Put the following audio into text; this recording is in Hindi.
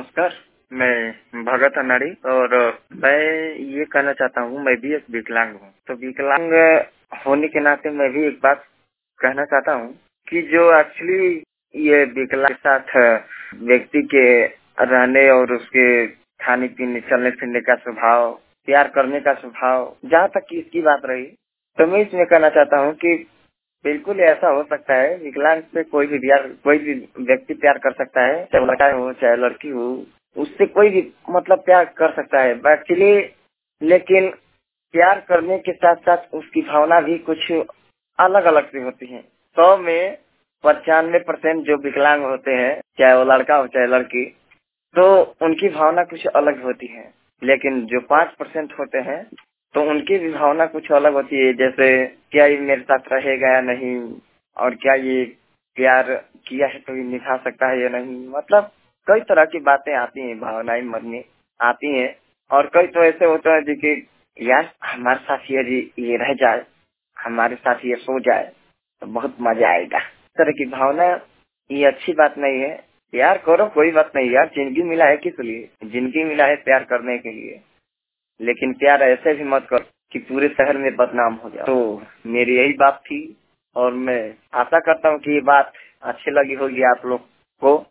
नमस्कार। मैं भगत अनाड़ी और मैं ये कहना चाहता हूँ, मैं भी एक विकलांग हूँ। तो विकलांग होने के नाते मैं भी एक बात कहना चाहता हूँ कि जो एक्चुअली ये विकलांग के साथ व्यक्ति के रहने और उसके खाने पीने चलने फिरने का स्वभाव, प्यार करने का स्वभाव, जहाँ तक कि इसकी बात रही तो मैं इसमें कहना चाहता हूँ कि बिल्कुल ऐसा हो सकता है। विकलांग से कोई भी व्यक्ति प्यार कर सकता है, चाहे लड़का हो चाहे लड़की हो, उससे कोई भी मतलब प्यार कर सकता है एक्चुअली। लेकिन प्यार करने के साथ साथ उसकी भावना भी कुछ अलग अलग सी होती है। 100 में 95% जो विकलांग होते हैं, चाहे वो लड़का हो चाहे लड़की, तो उनकी भावना कुछ अलग होती है। लेकिन जो 5% होते हैं तो उनकी भी भावना कुछ अलग होती है, जैसे क्या ये मेरे साथ रहेगा या नहीं, और क्या ये प्यार किया है तो ये निभा सकता है या नहीं। मतलब कई तरह की बातें आती हैं, भावनाएं मन में आती हैं। और कई तो ऐसे होते हैं जी कि यार हमारे साथ ये रह जाए, हमारे साथ ये सो जाए तो बहुत मजा आएगा। इस तरह की भावना ये अच्छी बात नहीं है। प्यार करो, कोई बात नहीं यार, जिंदगी मिला है किस लिए? जिंदगी मिला है प्यार करने के लिए। लेकिन प्यार ऐसे भी मत करो कि पूरे शहर में बदनाम हो जाओ। तो मेरी यही बात थी और मैं आशा करता हूँ कि ये बात अच्छी लगी होगी आप लोग को।